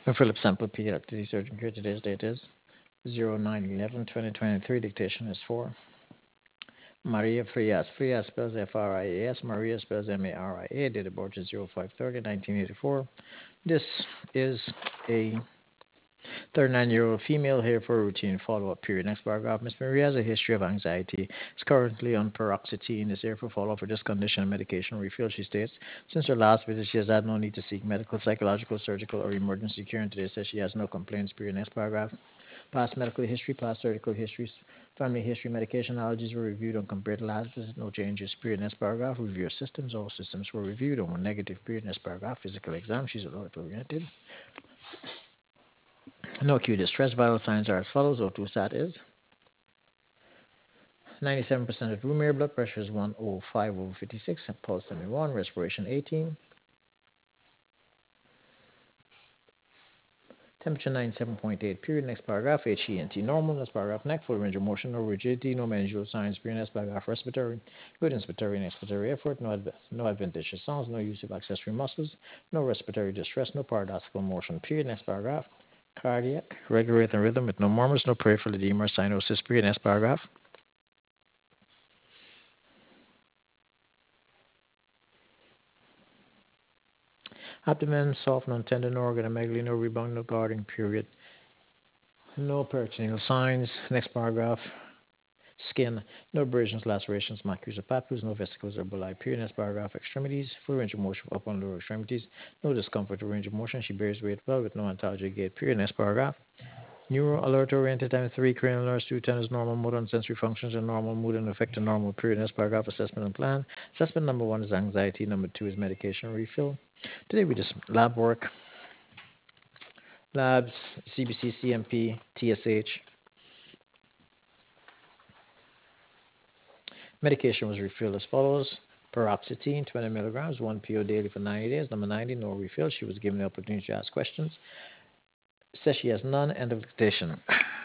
Philip Sample P. Electricity Surgeon Care. Today's date is 09/11/2023. Dictation is 4. Maria Frias. Frias spells Frias. Maria spells Maria. Date of birth is 05/30/1984. This is a 39-year-old female here for a routine follow-up period. Next paragraph. Miss Maria has a history of anxiety. Is currently on paroxetine. Is here for follow-up for this condition and medication refill. She states, since her last visit, she has had no need to seek medical, psychological, surgical, or emergency care. And today says she has no complaints. Period. Next paragraph. Past medical history, past surgical histories, family history, medication allergies were reviewed and compared to last visit. No changes. Period. Next paragraph. Review of systems. All systems were reviewed and were negative. Period. Next paragraph. Physical exam. She's alert oriented. No acute distress. Vital signs are as follows. O2 sat is 97% of room air. Blood pressure is 105/56. Pulse 71. Respiration 18. Temperature 97.8. Period. Next paragraph. HENT normal. Next paragraph. Neck. Full range of motion. No rigidity. No meningeal signs. Period. Next paragraph. Respiratory. Good inspiratory and expiratory effort. No adventitious sounds. No use of accessory muscles. No respiratory distress. No paradoxical motion. Period. Next paragraph. Cardiac. Regular rhythm with no murmurs. No peripheral edema or cyanosis. Period. Next paragraph. Abdomen soft, non-tender, no organomegaly, no rebound, no guarding. Period. No peritoneal signs. Next paragraph. Skin, no abrasions, lacerations, macules, or papules, no vesicles or bulli. Period. Next paragraph. Extremities, full range of motion for upper and lower extremities, no discomfort or range of motion. She bears weight well with no antalgic gait. Period. Next paragraph. Neuro alert oriented time 3, cranial nerves 2, tennis, normal motor and sensory functions, and normal mood and affect a normal. Period. Next paragraph. Assessment and plan. Assessment number 1 is anxiety, number 2 is medication refill. Today we just lab work, labs, CBC, CMP, TSH. Medication was refilled as follows. Paroxetine, 20 milligrams, 1 PO daily for 90 days. Number 90, no refill. She was given the opportunity to ask questions. Says she has none. End of dictation.